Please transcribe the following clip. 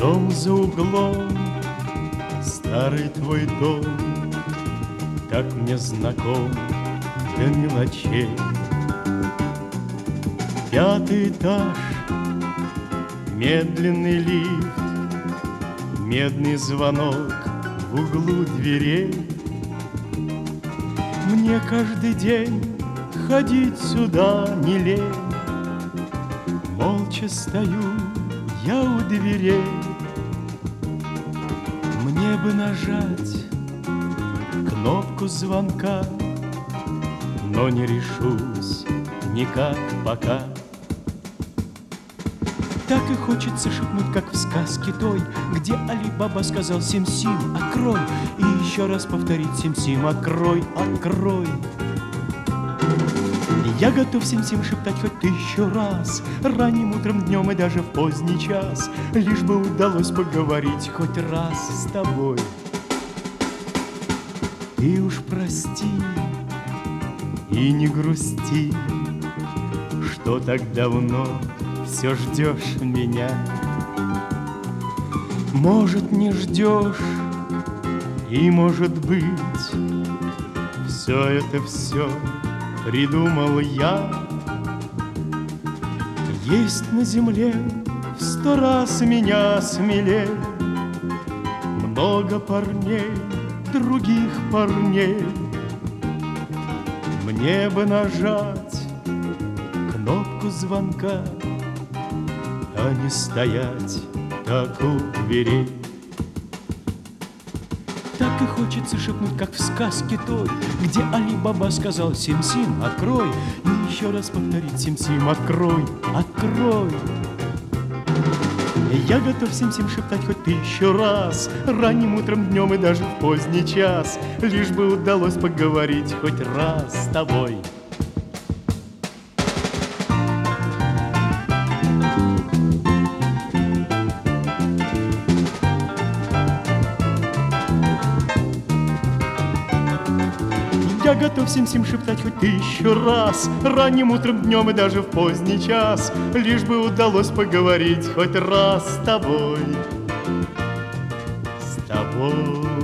Дом за углом, старый твой дом, так мне знаком до мелочей. 5-й этаж, медленный лифт, медный звонок в углу дверей. Мне каждый день ходить сюда не лень. Молча стою я у дверей. Мне бы нажать кнопку звонка, но не решусь никак пока. Так и хочется шепнуть, как в сказке той, где Али-Баба сказал «Сим-Сим, открой!» И еще раз повторить «Сим-Сим, открой, открой!» Я готов Сим-Сим шептать хоть 1000 раз, ранним утром, днем и даже в поздний час, лишь бы удалось поговорить хоть раз с тобой. И уж прости, и не грусти, что так давно все ждешь меня. Может, не ждешь, и может быть, все придумал я. Есть на земле в 100 раз меня смелее много парней, других парней. Мне бы нажать кнопку звонка, а не стоять так у дверей. Так и хочется шепнуть, как в сказке той, где Али-Баба сказал «Сим-Сим, открой!» И еще раз повторить «Сим-Сим, открой, открой!» Я готов Сим-Сим шептать хоть 1000 раз, ранним утром, днем и даже в поздний час, лишь бы удалось поговорить хоть раз с тобой. Я готов Сим-Сим шептать хоть 1000 раз, ранним утром, днем и даже в поздний час, лишь бы удалось поговорить хоть раз с тобой. С тобой.